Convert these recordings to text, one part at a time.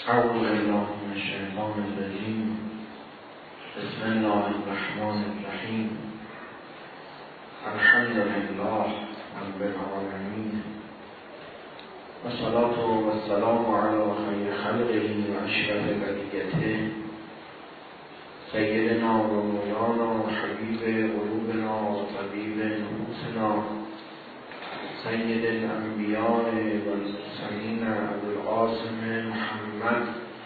اعوذ بالله من الشیطان الرجیم. بسم الله الرحمن الرحیم. الحمد لله رب العالمین و صلاة و السلام علی خیر خلقه و اشرف بریته سیدنا و مولانا و حبیب قلوبنا و طبیب نفوسنا سید الانبیاء و المرسلین ابوالقاسم محمد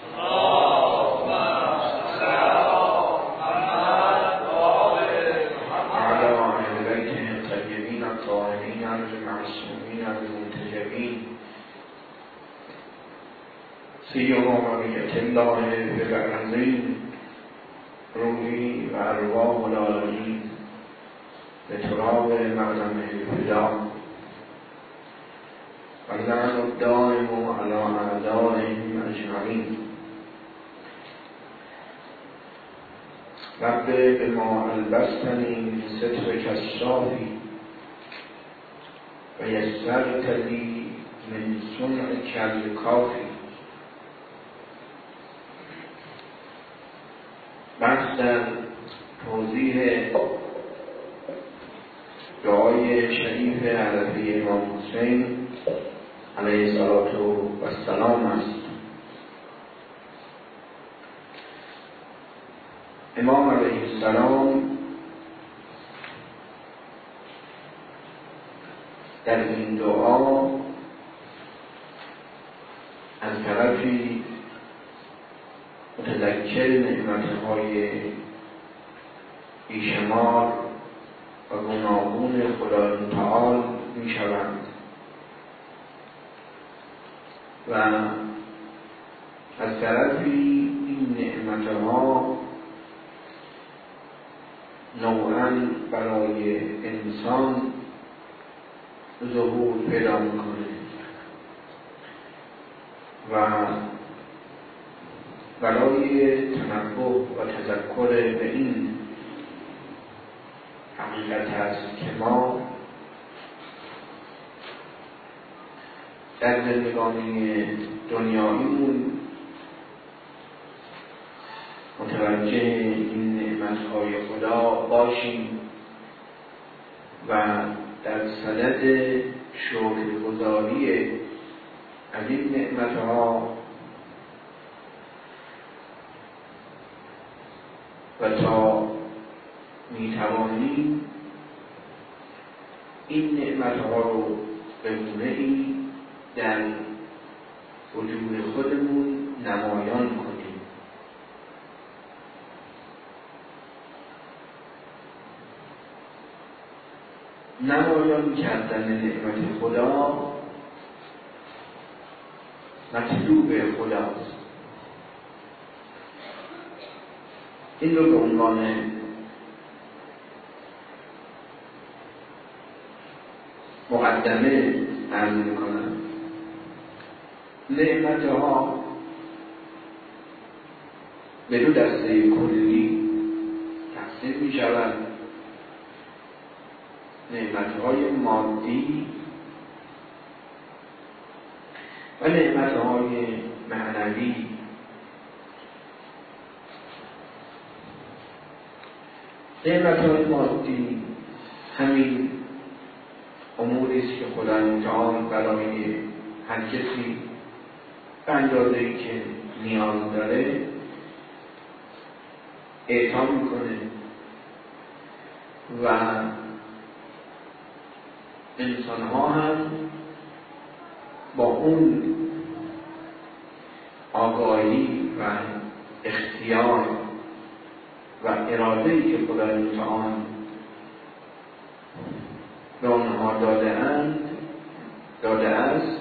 وعلى اهل بیته الطیبین الطاهرین المعصومین المنتجبین سیما بقیة الله بالارضین روحی و ارواح العالمین بتراب مقدم الفدا واللعن الدائم على اعدائهم اجمعین. رب بما البستنی من سترک الصافی و یسرت لی من صنعک الکافی. بحث در توضیح دعای شریف عربی امام حسین علیه السلام است. امام علیه السلام در این دعا از طرفی متذکر نعمتهای بیشمار و گوناگون خدای متعال می شوند و از طرفی این نعمتها نوعاً برای انسان ظهور پیدا میکنه و برای تنبه و تذکر به این حقیقت است که ما در زندگانی دنیاییمون متوجه این نعمتهای خدا باشیم و در صدد شکرگزاری از این نعمتها و تا میتوانیم این نعمتها رو به گونه‌ای در وجود خودمون نمایان کنیم. نمایان کردن نعمت خدا مطلوب خداست. این رو به عنوان مقدمه عرض میکنم. نعمتها به دو دسته کلی تقسیم می شود: نعمتهای مادی و نعمتهای معنوی. نعمتهای مادی همین اموری است که خدای متعال برای هر کسی به اندازه‌ای که نیاز داره اعطا میکنه و انسان‌ها هم با اون آگاهی و اختیار و اراده‌ای که خدای متعال به آنها داده است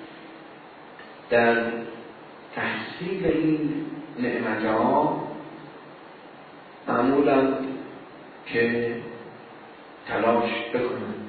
در تحصیل این نعمتها معمولاً که تلاش بکنند.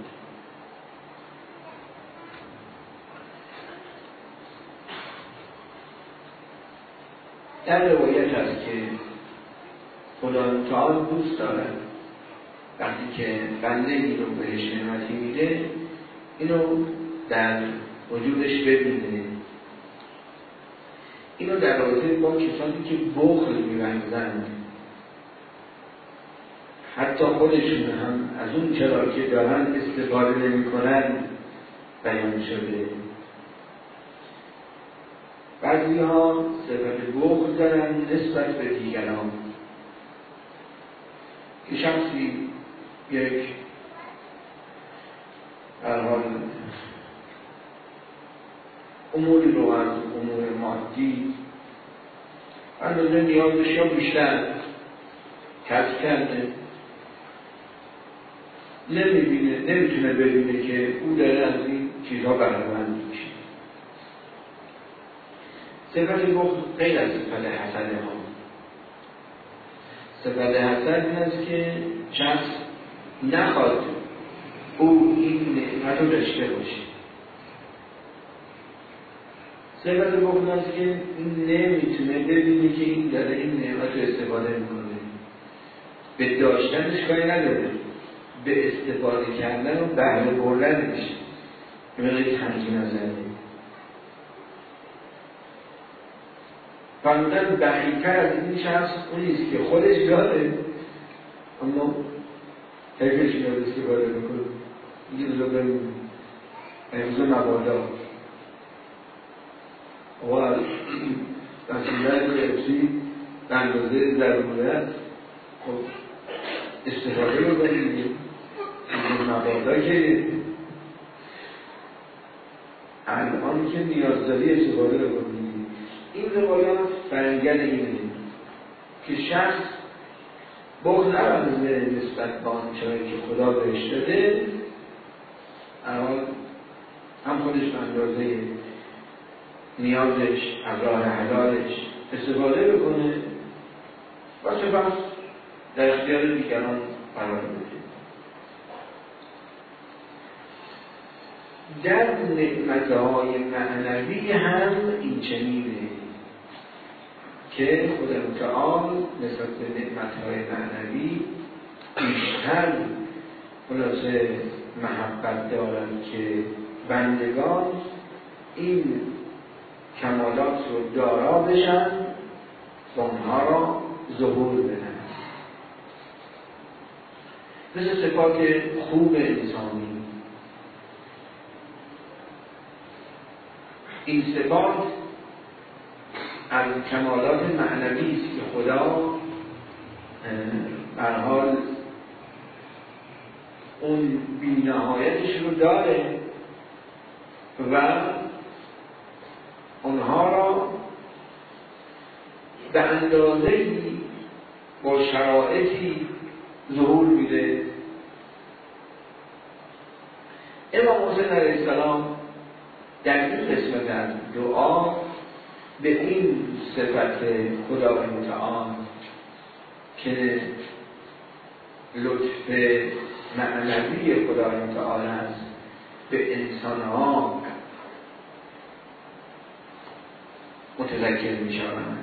در روایت است که خدای متعال دوست دارد وقتی که بنده این رو بهش نعمتی میده اینو در وجودش ببینه اینو در رابطه با کسانی که بخل می‌ورزند، حتی خودشون هم از اون چرا که دارن استفاده نمی‌کنن بیان شده. بعضی ها صفت بخل دارن نسبت به دیگران. که شخصی یک حال اموری رو از امور مادی اندازه نیازش یا بیشتر کسب کرده، نمیتونه ببینه که او داره از این چیزها بهره‌مند میشه. صفت بخل غیر از صفت حسد ها. صفت حسد این است که شخص نخواد او این نعمت رو داشته باشه. صفت بخل است که نمیتونه ببینه که این داره این نعمت رو استفاده میکنه. به داشتنش کاری نداره، به استفاده کردن و بهره بردنش یه تنظیم نظره. فرمودن بخیل‌تر از این شخص اونیست که خودش داره اما حیفش میاد استفاده میکنه. میگه بذار بریم امروز مبادا آقا وسیلت افسی به اندازه ضرورت خب استفاده رو بریم مبادا که الان که نیاز داری استفاده رو بریم. این روایات فرنگل اینه که شخص بخل نبرزه نسبت به آنچه که خدا بهش داده، هم خودش به اندازه نیازش از راه حلالش استفاده بکنه و سپس در اختیار دیگران قرار بده. در نعمتهای معنوی هم این چنینه که خدا متعال نسبت به نعمتهای معنوی بیشتر خلاصه محبت دارند که بندگان این کمالات رو دارا بشن و اونها را ظهور بدن. مثل صفات خوب انسانی، این صفات از کمالات معنوی است که خدا در حال اون بی‌نهایتش رو داره و اونها را به اندازه‌ای با شرایطی ظهور میده. امام حسین علیه السلام در این قسمت از دعا به این صفت خدای متعال که لطف معنوی خدای متعال است به انسانها متذکر می شوند.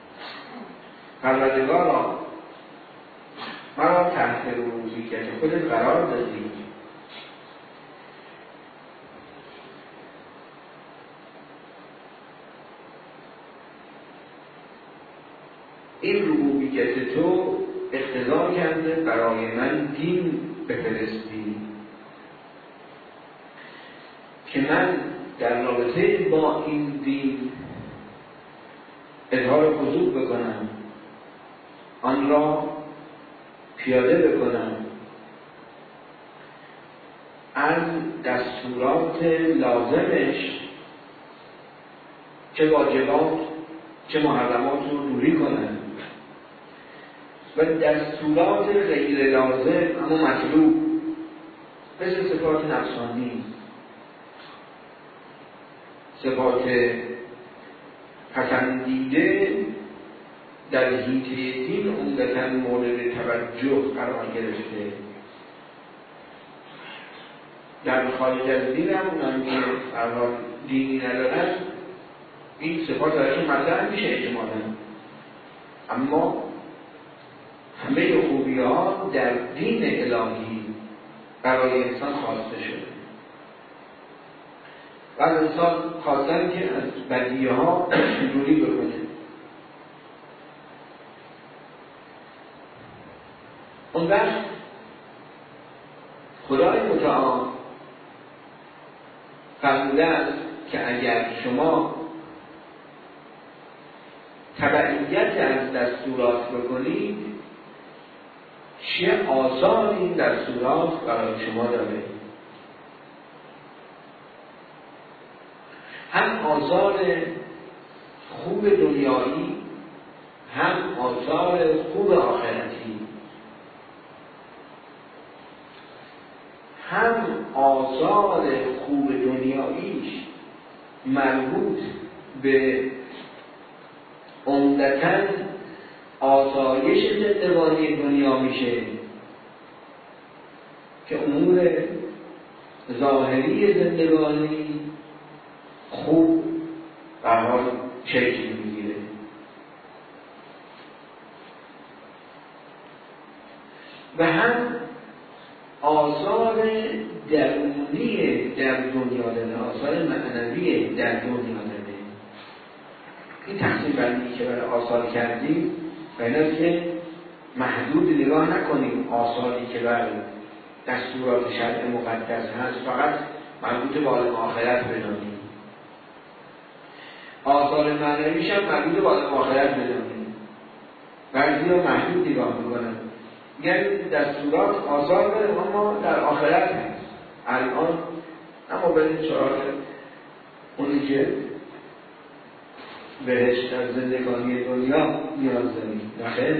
پروردگارا مرا تحت ربوبیت خودت قرار دادی، این ربوبیت تو اقتضا کرده برای من دین بفرستی که من در رابطه با این دین اظهار خضوع بکنم، آن را پیاده بکنم، از دستورات لازمش چه واجبات چه محرمات رو دوری کنم و دستورات غیر لازم اما مطلوب مثل صفات نفسانی، صفات پسندیده در حیطه دین عمدتاً مورد توجه قرار گرفته. در خارج از دین هم اونم که دینی ندارن این صفات درشون مطرح میشه اجمالاً، اما همه خوبی ها در دین الهی برای انسان خواسته شده. و از انسان خواستن که از بدیه ها دوری بکنه. اون وقت خدای متعال فرموده است که اگر شما تبعیت از دستورات بکنید، چه آثار این دستورات برای شما داره. هم آثار خوب دنیایی، هم آثار خوب آخرتی. هم آثار خوب دنیاییش مربوط به عمدتاً آسایش زندگانی دنیا میشه که امور ظاهری زندگانی خوب به حال شکل میگیره. و هم آثار درونی در دنیا داره، آثار معنوی در دنیا داره. این تقسیم بندی که برای آثار کردیم باید است که محدود نگاه نکنیم آثاری که بر دستورات شرع مقدس هست فقط مربوط به عالم آخرت بدانیم، آثار معنویش هم مربوط به عالم آخرت بدانیم. بعضی ها محدود نگاه میکنن، یعنی دستورات آثار داره اما در آخرت هست. الان اما بریم سراغ اونی که بهشت در زندگانی دنیا نیاز داریم. نخیر،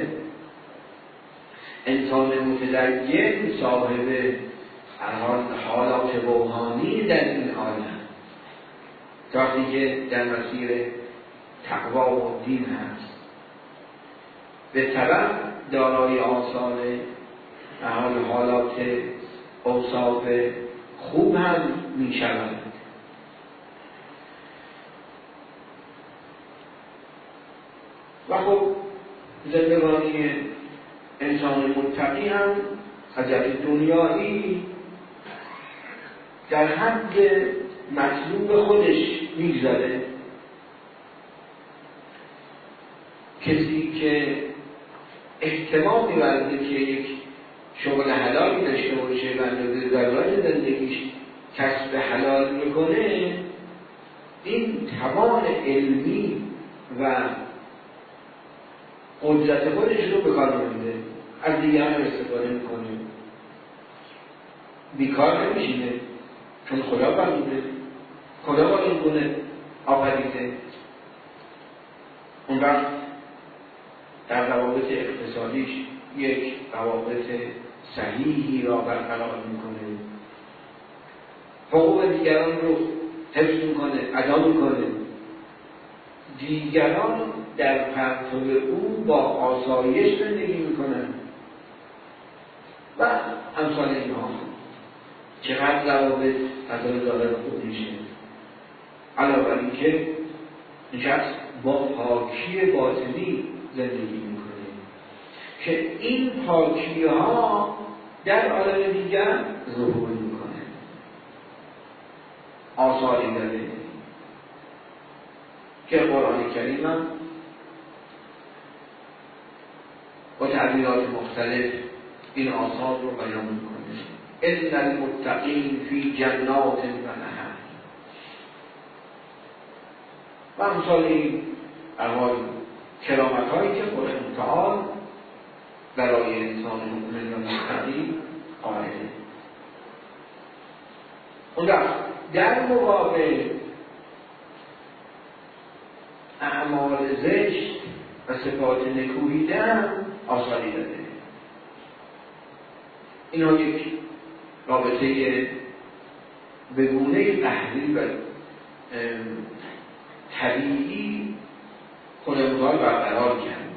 انسان متدین صاحب حالات روحانی در این عالم وقتی که در مسیر تقوا و دین هست، به طبع دارای آثار حالات اوصاف خوب هم می شود. و خب زندگانی انسان متقی هم از جهت دنیایی در حد مطلوب خودش میگذره. کسی که احتمال می‌ورزه که یک شغل حلالی داشته باشه و اندازه ضرورت زندگیش کسب حلال میکنه، این توان علمی و قدرت خودش رو به کار می‌بنده، از دیگران استفاده میکنه، بیکار نمیشینه، چون خدا فرموده، خدا با این گونه آفریده. اون وقت در روابط اقتصادیش یک روابط صحیحی را برقرار میکنه، حقوق دیگران رو حفظ میکنه، ادا میکنه، دیگران در پرتو او با آسایش زندگی میکنن و امثال اینها. چقدر روابط از ظاهر خوب میشه، علاوه بر اینکه این شخص با پاکی باطنی زندگی میکنه که این پاکی ها در عالم دیگر ظهور میکنه، آثاری داره که قرآن کریم هم با تعبیرات مختلف این آثار رو بیان میکنه. ان المتقین فی جنات و نهر و امثال این کرامت هایی که خدا متعال برای انسان مؤمن و متقی قائله. اون در مقابل اعمال زشت و صفات نکوهیدن آثاری داده. اینا یک رابطه به گونه قهری و طبیعی خودمون برقرار کرده.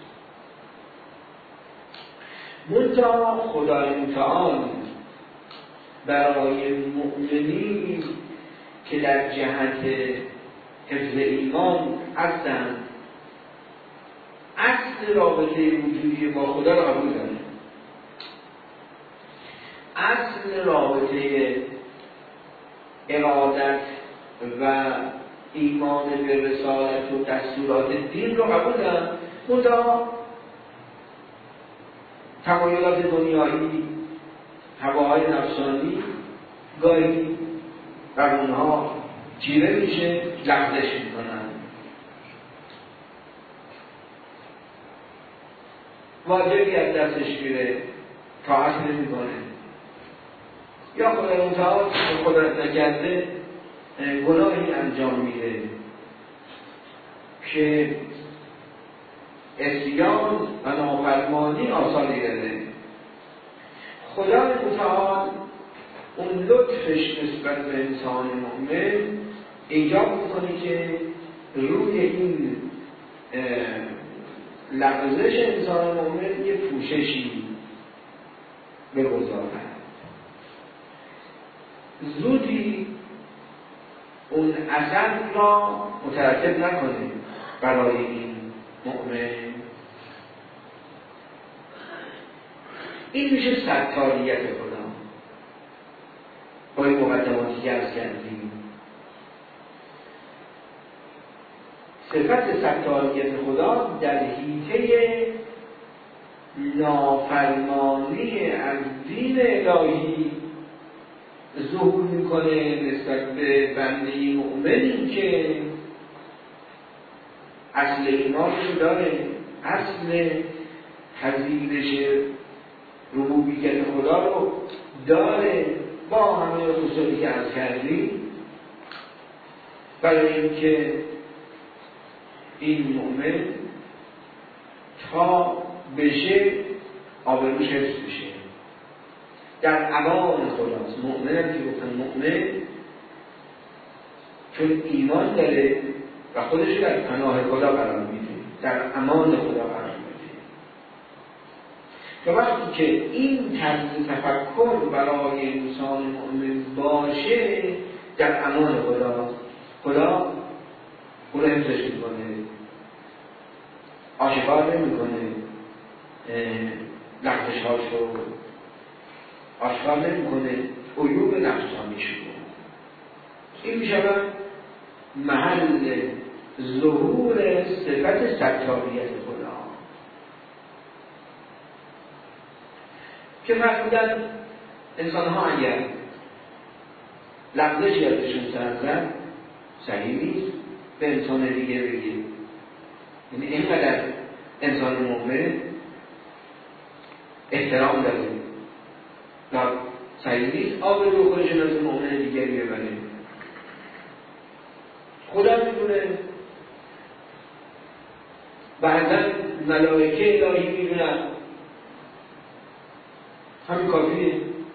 منتها خدای متعال برای مؤمنین که در جهت حفظ ایمان هستند، اصل رابطه وجودی با خدا را قبول داره. اصل رابطه ارادت و ایمان به رسالت و دستورات دین رو قبول دارن، منتها تمایلات دنیایی، هواهای نفسانی گاهی بر اونها چیره میشه، لغزش میکنن. واجبی از دستش میره، طاعت نمیکنه، یا خدای متعال قدرت نکرده گناهی انجام میده که عصیان و نافرمانی آثاری داره. خدای متعال اون لطفش نسبت به انسان مؤمن ایجاب میکنه که روی این لغزش انسان مؤمن یه پوششی بگذارد، زودی اون اثر را مترتب نکنه برای این مؤمن. این میشه ستاریت خدا. با این مقدماتی که عرض کردیم، صفت ستاریت خدا در حیطه نافرمانی از دین الهی ظهور میکنه نسبت به بنده مؤمنی که اصل ایمانش داره، اصل پذیرش ربوبیت خدا رو داره، با همه خصوصی که عرض کردیم، برای اینکه این مؤمن تا بشه آبروش حفظ بشه، در امان خداست. مؤمن هم که گفتن مؤمن چون ایمان داره و خودش در پناه خدا قرار میده، در امان خدا قرار میده. و وقتی که این طرز تفکر برای انسان مؤمن باشه، در امان خداست. خدا او رو حفظش میکنه، آشکار نمیکنه لغزش‌هاش رو، آشکار نمیکنه عیوب نفسانیش رو. این میشود محل ظهور صفت ستاریت خدا که فرمودن انسان ها اگر لغزشی ازشون سر زد صحیح نیست به انسان دیگه بگید. یعنی اینقدر انسان مؤمن احترام داره و صحیح نیست آبرو خودشون از مؤمن دیگری ببره. خدا میدونه، بعضا ملائکه الهی میدونن، همین کافیه.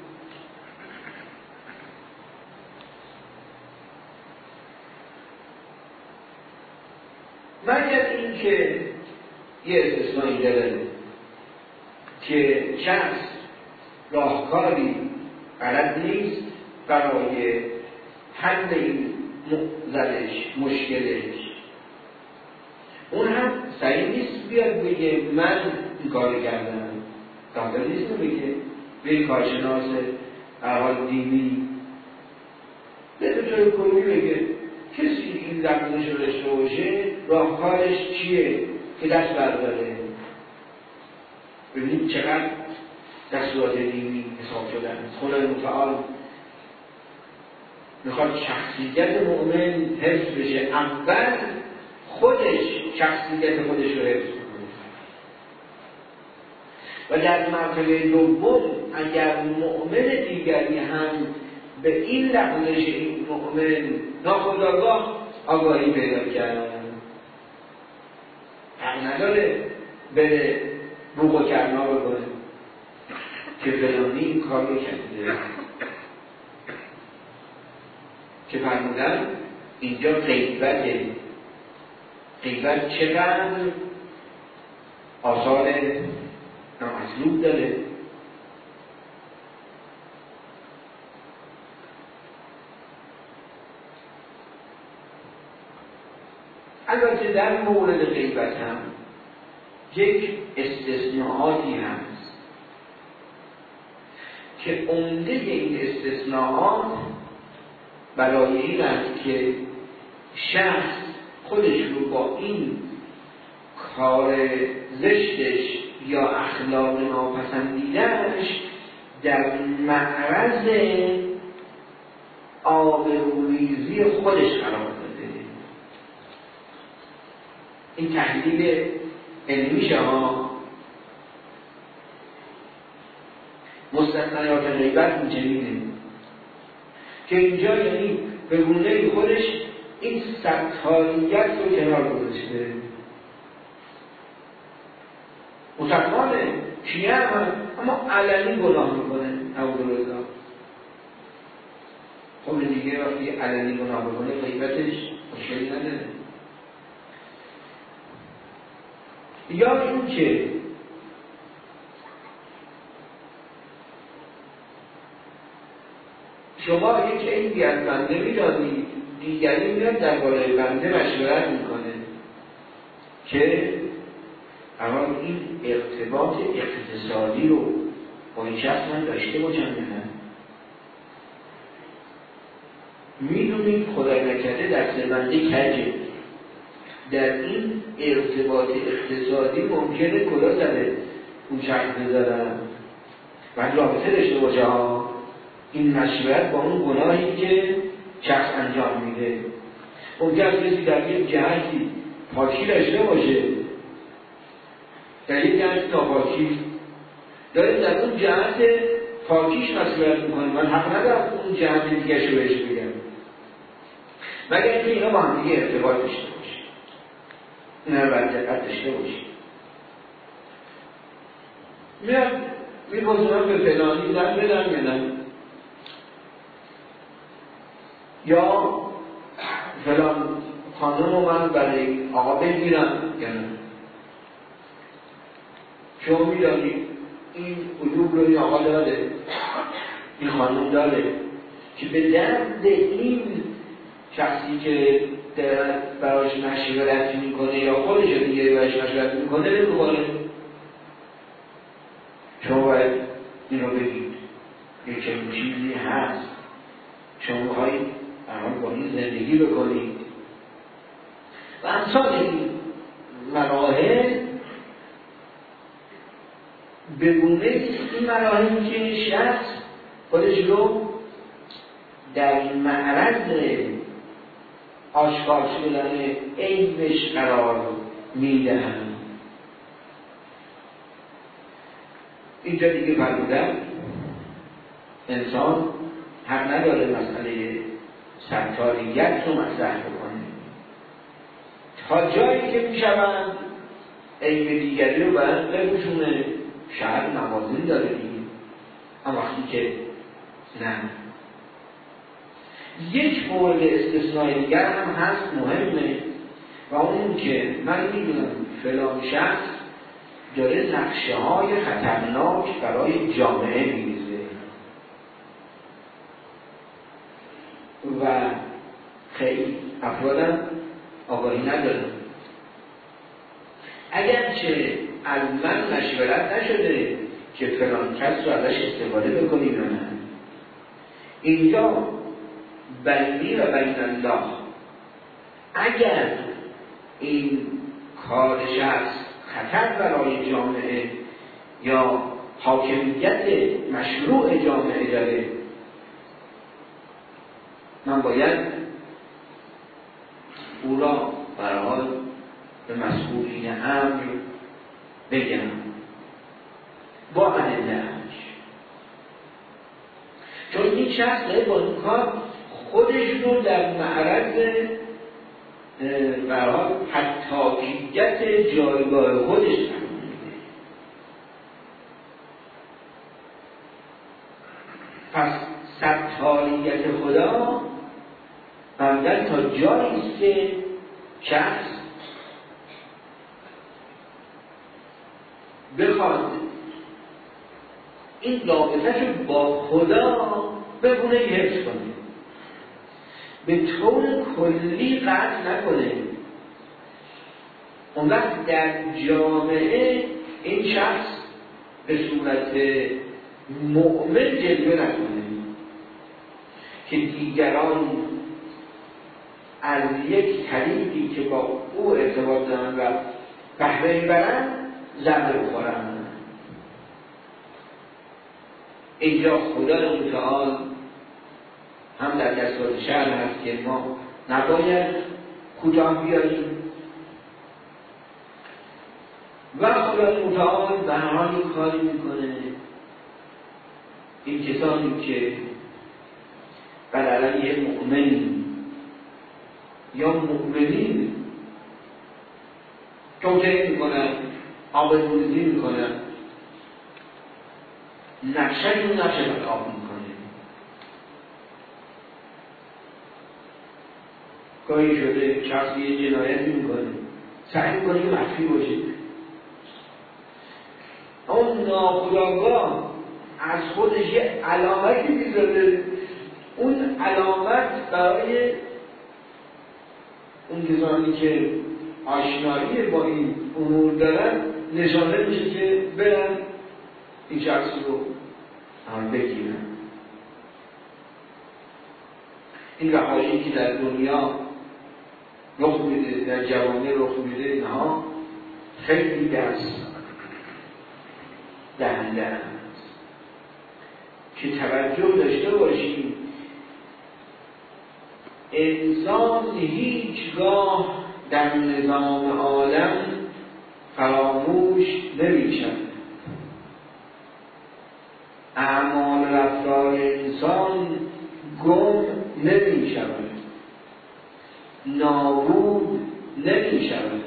مگر این که یه استثنایی داره که شخص راهکاری بلد نیست برای حل این معضلش، مشکلش، اون هم صحیح نیست بیاد بگه من این کار کردم، قابل نیست بگه به کارشناس احوال دینی به طور کلی بگه کسی این لغزش رو داشته باشه راهکارش چیه که دست برداره. ببینید چقدر دستورات دینی حساب شدن. خدای متعال میخواد شخصیت مؤمن حفظ بشه، اول خودش شخصیت خودش رو حفظ کنه و در مرتبه دوم اگر مؤمن دیگری هم به این لغزش این مؤمن ناخودآگاه آگاهی پیدا کردن، حق نداره بره بوق و کرنا بکنه که فلانی این کار رو کرده. که فرمودن اینجا غیبته. غیبت چقدر آثار نامطلوب داره. البته در مورد غیبت هم یک استثناءاتی هست که عمده این استثناءات برای این است که شخص خودش رو با این کار زشتش یا اخلاق ناپسندیده‌اش در معرض آبروریزی خودش قرار داده. این تحلیل علمیشه ها. مستثنیات غیبت می‌چنینه که اینجا یعنی به گونه خودش این ستاریت رو کنار گذاشته. مسلمانه، شیعه هم اما علنی گناه میکنه. اعوذالله. خب دیگه وقتی علنی گناه بکنه غیبتش مشکلی نداره. یا این که شما یک عیبی از بنده میدانید، دیگری میاد درباره بنده مشورت میکنه که اما این ارتباط اقتصادی رو با این شخص من داشته باشم نه. میدونید خدای نکرده دست بنده کجه، در این ارتباط اقتصادی ممکنه کلا زده اون شخص بذارم و رابطه داشته باشه ها. این مشورت با اون گناهی که شخص انجام میده. ممکن است کسی در یک جهتی پاکی داشته باشه، در یک جهت ناپاکی داره، در اون جهت پاکیش مشورت میکنه. من حق ندارم اون جهت دیگه شو بهش بگم مگر اینکه اینا با هم دیگه ارتباط داشته باشه، اینا رو باید دقت داشته باشه. میاد میپرسم به فلانی زن بدم یا نه، یا فلان خانم رو من برای آقا بگیرم یا نه. شما میدانید این عیوب رو این آقا داره، این خانم داره که به درد این شخصی که براش مشورت میکنه یا خودش دیگه براش مشورت میکنه نمیخوره. شما باید این رو بگید یک چنین چیزی هست، شما باید با این زندگی بکنید و امثال این مراحل بگونه این مراحل که شخص خودش رو در معرض آشکار شدن عیبش قرار میدهند. اینجا دیگه فرمودن انسان حق نداره مسئله ستاریت رو مطرح بکنه تا جایی که میشوند عیب دیگری رو باید بپوشونه. شاید موازین داره دیگه، اما وقتی که نه. یک مورد استثنایی دیگر هم هست مهمه و اون که من میدونم فلان شخص داره نقشه های خطرناک برای جامعه میریزه و خیلی افرادم آگاهی ندارن. اگرچه از من مشورت نشده که فلان کس رو ازش استفاده بکنیم یا نه، اینجا بینی و بین الله اگر این کار شخص خطر برای جامعه یا حاکمیت مشروع جامعه داره، من باید او را برای به مسئولین امر بگم با ادله‌اش، چون این شخص داره با این کار خودش رو در معرض برای حتاکیت جایگاه خودش قرار میده. پس ستاریت خدا بندن تا جایی است که شخص بخواد این رابطه‌شو با خدا بگونه حفظ کنه، به طور کلی قطع نکنه. اون وقت در جامعه این شخص به صورت مؤمن جلوه نکنه که دیگران از یک طریقی که با او ارتباط دارن و بهره برن ضربه بخورن. اینجا خدای متعال هم در دستور شرع هست که ما نباید کوتاه بیاییم و خدای متعال به هر حال یک کاری میکنه. این کسانی که بر علیه مؤمن یا مؤمنین توطئه میکنن، آبروریزی میکنن، نقشه‌شون نقشه خراب میکنه. گاهی شده شخصی یه جنایتی میکنه، سعی میکنه که مخفی باشه. اون ناخودآگاه از خودش یه علامتی میذاره. اون علامت برای اون کسانی که آشنایی با این امور دارن نشانه میشه که برن این شخص رو بگیرن. این رهایی که در دنیا رخ میده، در جوامع رخ میده، اینها خیلی دست دهنده است که توجه داشته باشیم. انسان هیچگاه در نظام عالم فراموش نمی‌شود. اعمال رفتار انسان گم نمی‌شود، نابود نمی‌شود.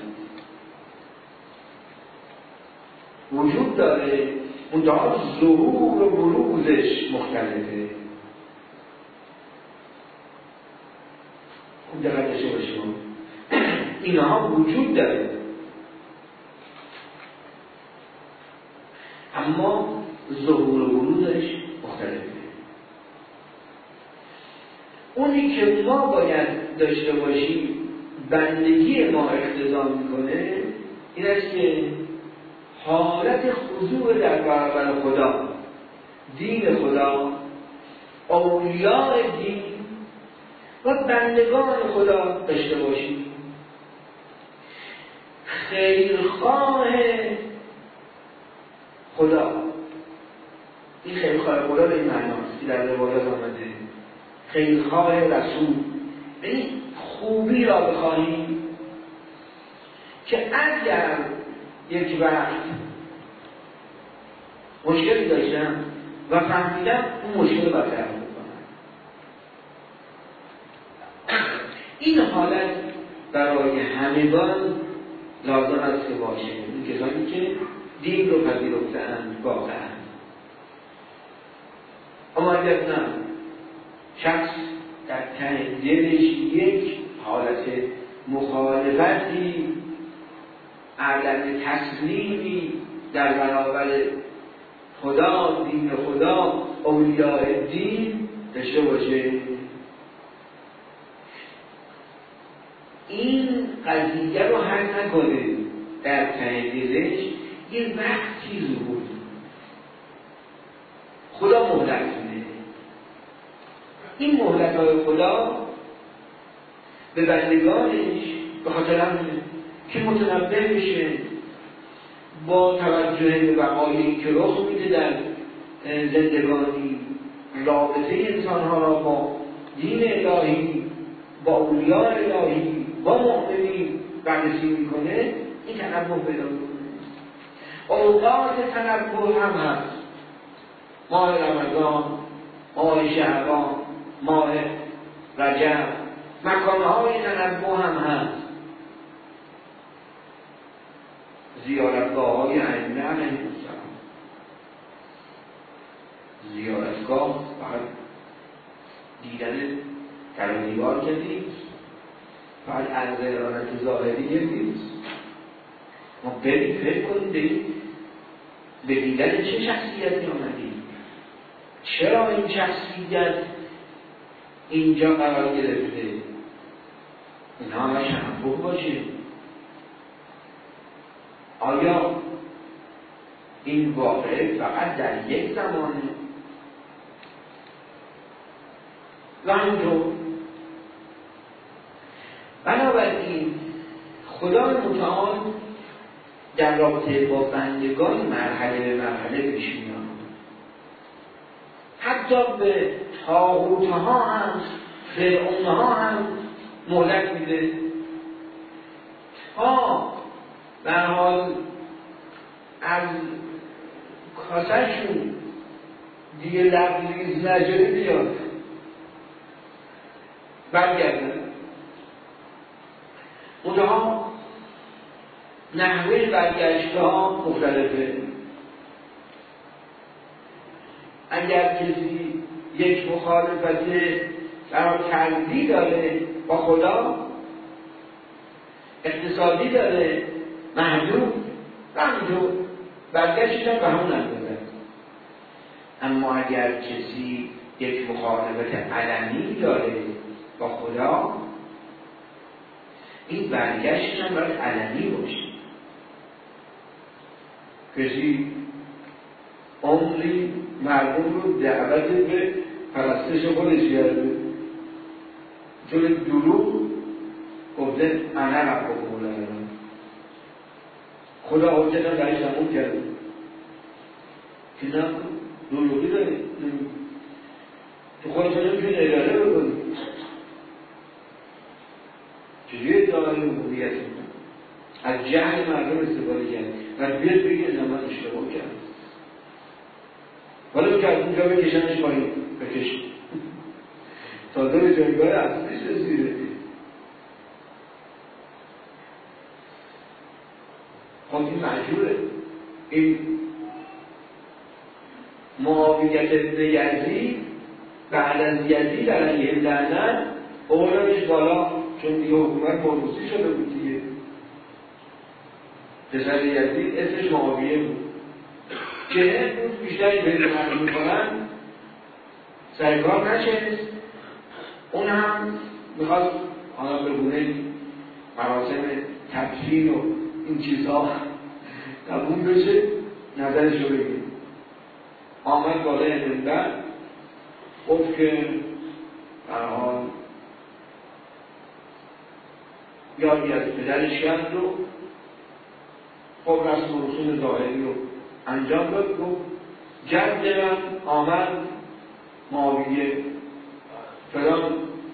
وجود داره، منتها ظهور و بروزش مختلفه. خوب دقت داشته باشیم، اینها وجود داره اما ظهور و بروزش مختلفه. اونی که ما باید داشته باشیم بندگی ما اقتضا میکنه این است که حالت خضوع در برابر خدا، دین خدا، اولیاء دین و بندگان خدا داشته باشیم. خیرخواه خدا، این خیرخواه خدا به این معناست که در روایات آمده، خیرخواه رسول، یعنی خوبی را بخواهیم که اگر یک وقت مشکلی داشتم و فهمیدم اون مشکل برطرف بکنم. این حالت برای همگان لازم است که باشه. این کسانی که دین رو پذیرفته‌اند واقعا. اما اگر نه، شخص در ته دلش یک حالت مخالفتی، عدم تسلیمی در برابر خدا، دین خدا، اولیاء دین داشته باشه، این قضیه رو حل نکنه، در ته دلش یه وقتی ظهور خدا مهلت میده. این مهلت‌های خدا به بندگانش به خاطر همونه که متنبه بشه با توجه به وقایعی که رخ میده در زندگانی، رابطه انسان‌ها را با دین الهی، با اولیاء الهی، با مؤمنین بررسی میکنه، این تنبه پیدا میکنه. اوقات تنبه هم هست، ماه رمضان، ماه شعبان، ماه رجب، مکانهای تنبه هم هست. زیارتگاه‌های ائمه علیهم السلام، زیارتگاه فقط دیدن در دیوار که نیست، فقط عرض ارادت ظاهریه نیست. ما بریم فکر کنیم به دیدن چه شخصیتی آمدیم، چرا این شخصیت اینجا قرار گرفته، اینها همش تنبه باشه. آیا این واقعه فقط در یک زمانه و همونطور بنابراین خدا متعال در رابطه با بندگان مرحله به مرحله پیش میاد. حتی به طاغوت‌ها هم فرعون‌ها هم مهلت میده تا به هر حال از کاسه‌شون دیگه لبریز نجاری بیاد برگردن. اونها نحوه برگشت‌ها مختلفه. اگر کسی یک مخالفت برای کردی داره با خدا، اقتصادی داره محدود و همینطور برگشتش هم به همون اندازه. اما اگر کسی یک مخالفت علنی داره با خدا، این برگشتش هم باید علنی باشه. کسی عمری مردم رو دعوت به پرستش خودش کرده، چون دروغ گفته انا ربکم الاعلی، خدا حجت هم برایش تموم کرده که نه دروغی داری، تو خودتون نمیتونی اداره بکنی، چجوری ادعای ربوبیت میکنی؟ از جهل مردم استفاده کرد و بیاد بگه نه من اشتباه کردم، ولی که از اونجا بکشنش پایین بکش تازه به جایگاه اصلیش رسیده. خب این مجبوره. این معاویت ابن یزید بعد از یزید علیه لعنت اولادش بالا، چون دیگه حکومت موروثی شده بود دیگه. پسر یزید اسمش معاویه بود که اون بیشتری پیدا میکنن سرکار نشست. اون هم میخواست حالا به گونه مراسم تدفین و این چیزها قبول بشه، نظرش رو بگید. آمد بالای منبر گفت که در حال یادی از پدرش کرد و خب رسم و رسوم ظاهری رو انجام داد. گفت جد من آمد معاویه فلان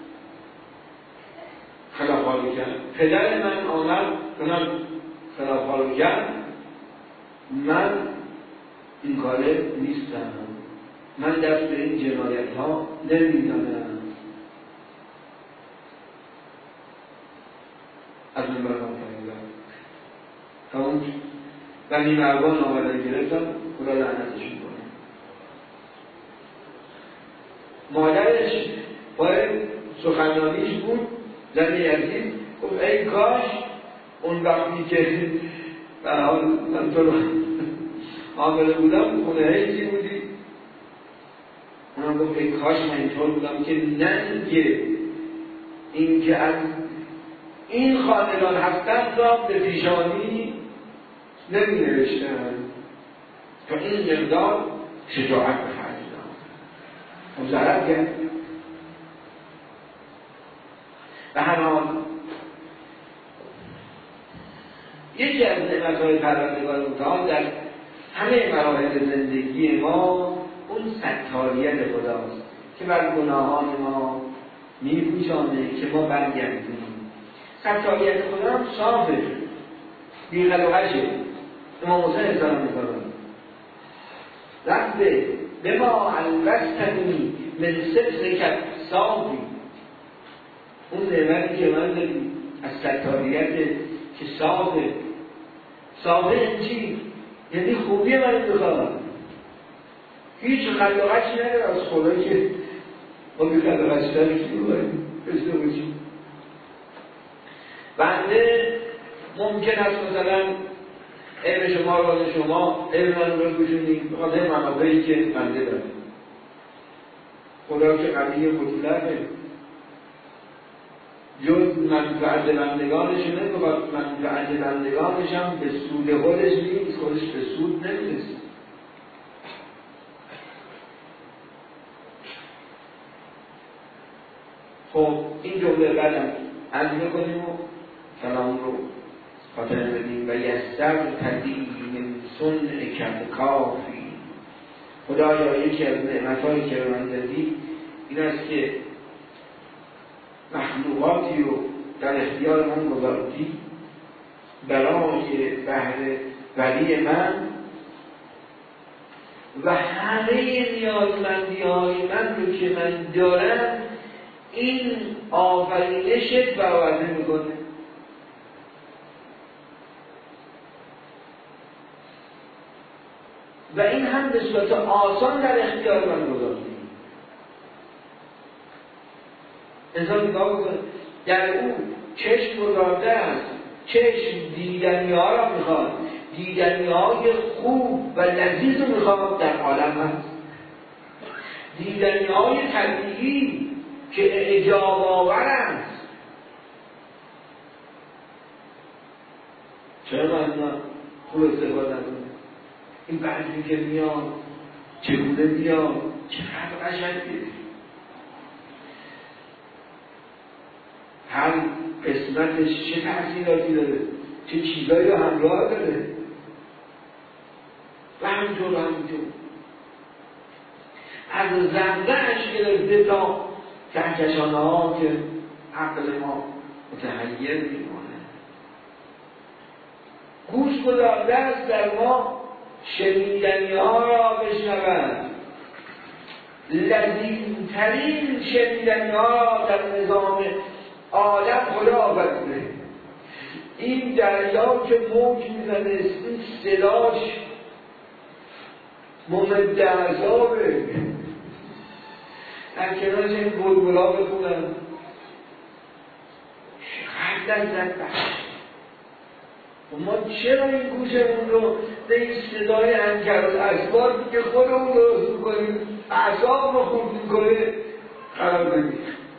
خلاف‌ها کرد، پدر من آمد فلان خلاف‌ها کرد، من این کاره نیستم، من دست به این جنایت ها نمیدانم. از من برام فهمیدم تا اون بنی مروان آمدن گرفتم، خدا لعنتشون کنه. مادرش باید سخنرانیش بود، زن یزید گفت ای کاش اون وقتی که به حال من تو رو عامله بودم خونه هیچی بودی. اونم گفت ای کاش من اینطور بودم که ننگه این که از این خاندان هستن را به پیشانی نمی نوشتن تا این مقدار شجاعت به خرج داد. مزرد کرد. به هر حال یکی از نعمت‌های پروردگار متعال در همه مراحل زندگی ما اون ستاریت خداست که بر گناهان ما می‌پوشانه که ما برگردیم. ستاریت خدا هم صافه، بی‌قلقشه. امام حسین السلام می‌فرماید رب بما البستنی من سترک صافی، اون نعمتی که من داریم از ستاریت که صافه این چی؟ یعنی خوبی من بخواهم، هیچ خلقتی نداره از خدایی که ما بی خلقتی داری که بخواهیم بسته باشیم. بنده ممکن است مثلا علم شما را شما علم من رو بشونیم بخاطر منابعی که بنده دارم. خدا که قوی مطلقه، جز منفعت بندگانش نمیخواد، منفعت بندگانش هم به سود خودش نیست، خودش به سود نمیرسه. خب این جمله بعدم عزیزه کنیم و کلام رو خاطر بدیم و یستر تدیل من صنع کف کافی. خدایا یکی از نعمتهایی که من دادی این است که مخلوقاتی رو در اختیار من گذاشتی برای بهر ولی من و همه نیازمندی های من رو که من دارم این آفرینشت برآورده میکنه. و این هم به صورت آسان در اختیار من گذاشتی. انسان نگاه بکنه در او چشم گذارده است، چشم دیدنی ها را میخواد، دیدنی های خوب و لذیذ رو میخواد در عالم هست، دیدنی های طبیعی که اعجاب آور است. چرا من خوب استفاده کنم؟ این بعضی که میاد چگونه میاد چقدر قشنگه، هر قسمتش چه تأثیراتی داره، چه چیزایی رو همراه داره و همینطور از زندهش گرفته تا کهکشانه ها که عقل ما متحیر میمونه. گوش گذارده است در ما شنیدنی ها را بشنود، لذیذترین شنیدنی ها را در نظام عالم خدا آورده. این دریا که موج میزنه این صداش ممد عذابه. در کنارش این بلبلا بخونم چقدر لذت بخش. ما چرا این گوشمون رو به این صدای انکرالاسباب که خودمون درست میکنیم اعصاب رو خورد میکنه قرار بدیم؟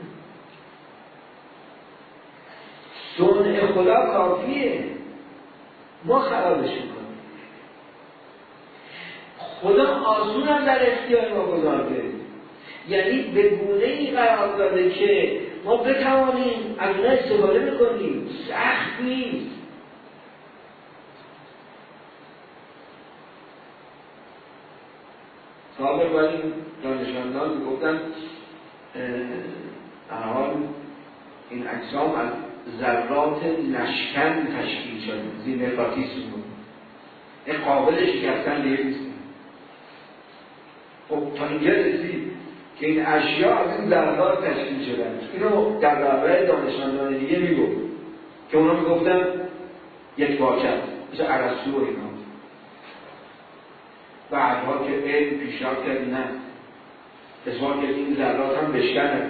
صنع خدا کافیه، ما خرابش میکنیم. خدا آسون هم در اختیار ما گذارده، یعنی به گونه‌ای قرار داده که ما بتوانیم از اونها استفاده بکنیم. سخت نیست. سابق باید این دانشمندان میگفتن در حال این اجسام از ذرات نشکن تشکیل شده، زیمرقاطیسم بود، این قابل شکستن دیگه نیست. خب تا اینجا رسید که این اشیاء از این ذرات تشکیل شدن. اینو در برابر دانشمندان دیگه میگفت که اونا میگفتن یک واقعه مثل ارسطو و اینا. بعدها که علم پیشرفت کرد نه اثبات کرد این ذرات هم بشکنن.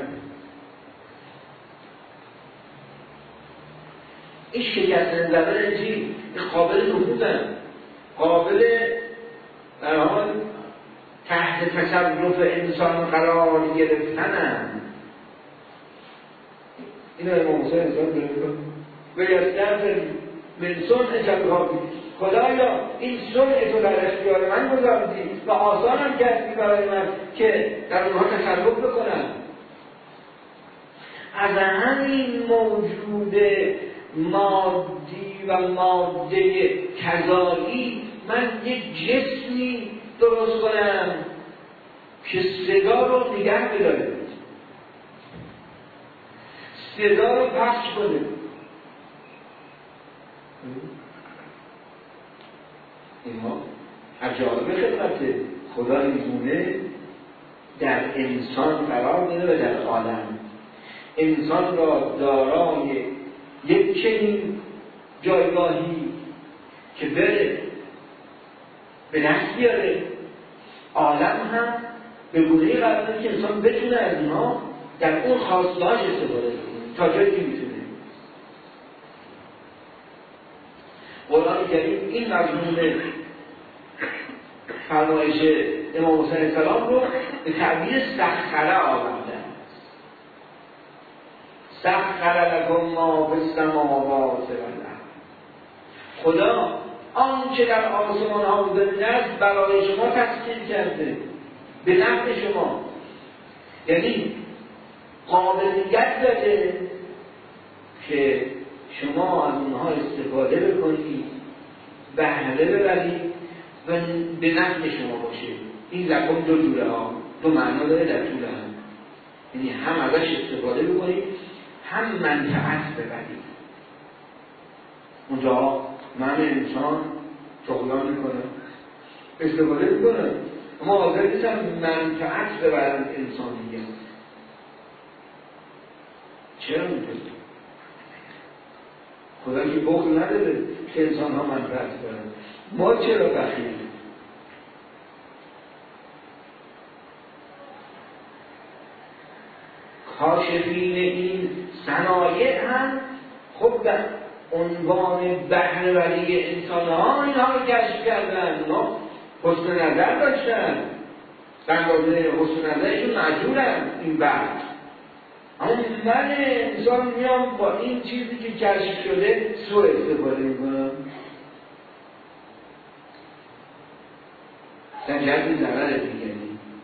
این شکستن ذرات چی؟ این قابل نفوذن، قابل در حال تحت تصرف انسان قرار گرفتنن. اینو امام حسین انسان بکنه و یستر من صنع کف کافی. خدایا این صنع تو در اختیار من گذاردی و آسانم کردی برای من که در اونها تصرف بکنم. از همین موجود مادی و ماده کذایی من یک جسمی درست کنم که صدا رو نگه بداره، صدا رو پخش کنه. اینا عجایب خدمت خدا اینگونه در انسان قرار میده و در عالم انسان را دارای یک چنین جایگاهی که بره به دست بیاره. عالم هم به گونه‌ای قرار میده که انسان بتونه از اونها در اون خواستهاش استفاده کنه تا جایی که میتونه. قرآن کریم این مضمون فرمایش امام حسین السلام رو به تعبیر سخره آورده. سخر لکم ما فی السماوات والارض. خدا آنچه در آسمان ها و زمین است برای شما تسخیر کرده به نفع شما. یعنی قابلیت داده که شما از اونها استفاده بکنید، بهره ببرید و به نفع شما باشه. این لکم دو جوره ها، دو معنا داره در طول هم، یعنی هم ازش استفاده بکنید هم منفعت ببرید. اونجا من انسان طغیان میکنه، استفاده میکنه، اما حاضر نیستم منفعت ببرند انسانیت. چرا میکنه؟ خدا که بخل نداره که انسان ها منفعت ببرند. ما چرا بخیل؟ کاشفین این صنایع هم خب در عنوان بهره‌وری انسان ها اینها رو کشف کردن، اونا حسن نظر داشتن، بنابراین حسن نظرشون مجبورن این بحر. اما من انسان میام با این چیزی که کشف شده سوء استفاده میکنم، در جهت ضرر دیگری.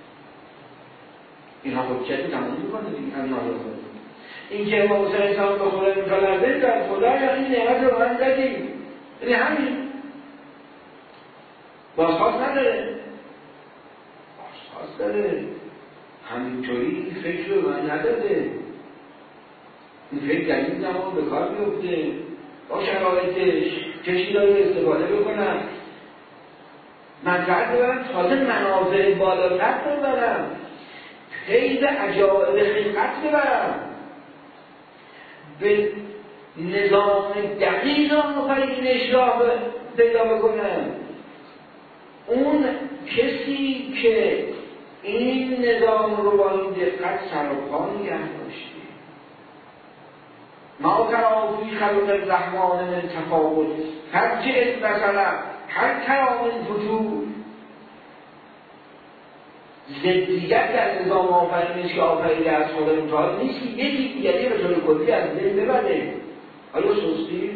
اینها حجتی تمام میکنه دیگه. از نارضایی این که ما حسین انسان به خدا میطلبه در خدا یا این نعمت رو من دادیم، یعنی همین بازخواست نداره، بازخواست داره. همینطوری این فکر رو من نداده، این فکر در این زمان به کار بیفته با شرایطش کشی داره استفاده بکنم، منفعت ببرم، تازه منافع بالاتر ببرم، خیلی عجائب خلقت ببرم، به نظام دقیق آفرینش را پیدا بکنم. اون کسی که این نظام رو با این دقت سراپا نگه داشته، ما ترافی خلق الرحمن من تفاوت ترجع مثلا هر کرام وجود، ضدیت در نظام آفرینش که آفریده از خدا متعال نیست، یکی دیگری به طور کلی از بین ببره. آیا سستی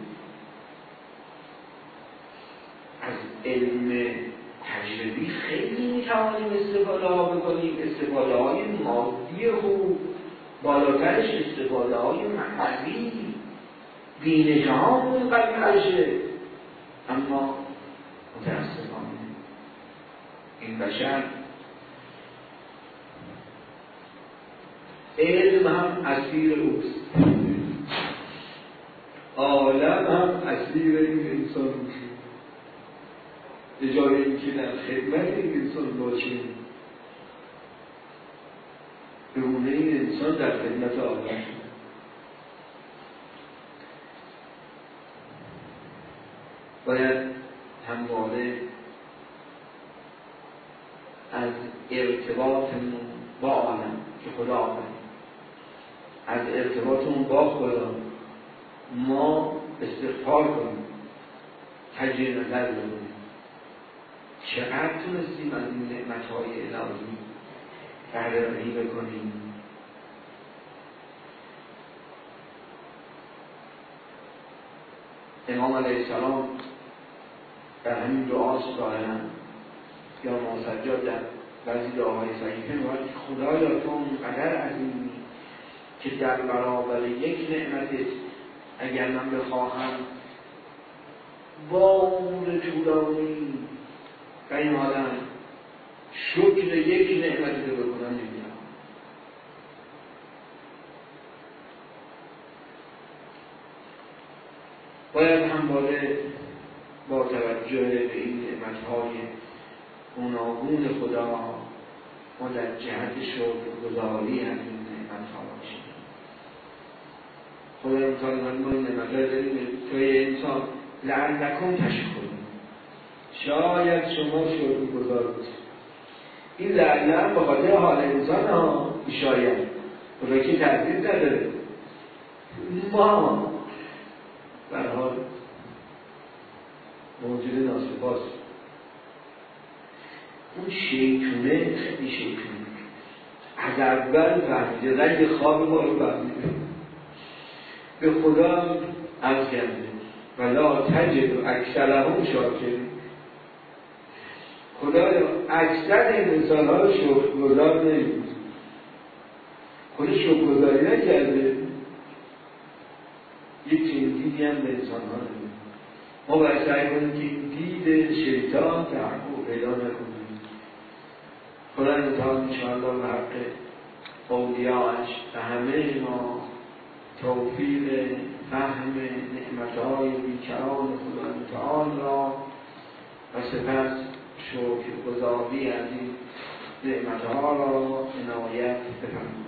از علم تجربی خیلی میتوانیم استفاده ها بکنیم، استفاده های مادی خوب، بالاترش استفاده های معنوی بینش ها منقلشه. اما متاسفانه این بشر علم هم اسیر اوست، عالم هم اسیر این انسان میشه. به جای اینکه در خدمت این انسان باشیم، بمونه این انسان در خدمت عالم. باید همواره از ارتباطمون با عالم که خدا آفرید، از ارتباطمون با خدا ما استغفار کنیم، تجدید نظر بکنیم، چقدر تونستیم از این نعمت‌های الهی بهره‌وری بکنیم. امام علیه السلام در همین دعاست ظاهراً یا ماسجاد در بعضی دعاهای صحیحه میگوید خدایا تو اونقدر عظیمی که در برابر یک نعمتت اگر من بخواهم با عمر طولانی قیمالا شکر یک نعمت رو بکنم نمیدونم. باید همواره با توجه به این نعمت‌های گوناگون خدا ما در جهت شکرگزاری از این نعمت‌ها باشیم. خدا امتحان ما این نعمت‌ها داریم توی انسان لعلکم تشکرون، شاید شما شکرگزار باشید. این لعل به خاطر حال انسان ها، شاید خدا که تردید نداره. ما در حال موجود ناسپاس، اون شیطونه خیلی شیطونه از اول فهمیده، رنگ خواب ما رو فهمیده، به خدا عرض کرده ولا تجد اکثرهم شاکرین. خدا اکثر این انسان ها رو شکرگزار نمید. خودش شکرگزاری نکرده، یک چنین دیدی هم به انسان ها نمید. ما باید سعی کنیم که دید شیطان تحقیق پیدا نکنیم. خدا متعال انشاءالله به حق اولیاءش به همه ما توفیق فهم نعمتهای بیکران خدا متعال را و سپس شکرگزاری از این نعمتها را عنایت بفرمایید.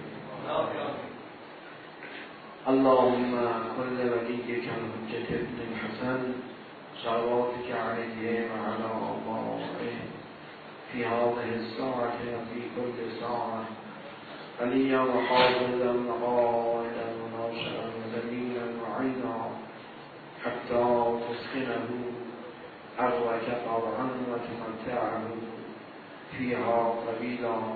اللهم كل وليك الحجة ابن الحسن صلواتك عليه وعلى آبائه في هذه الساعة وفي كل ساعة وليا وحافظا وقائدا وناصرا ودليلا وعينا حتى تسكنه أرضك طوعا وتمتعه فيها قبيلا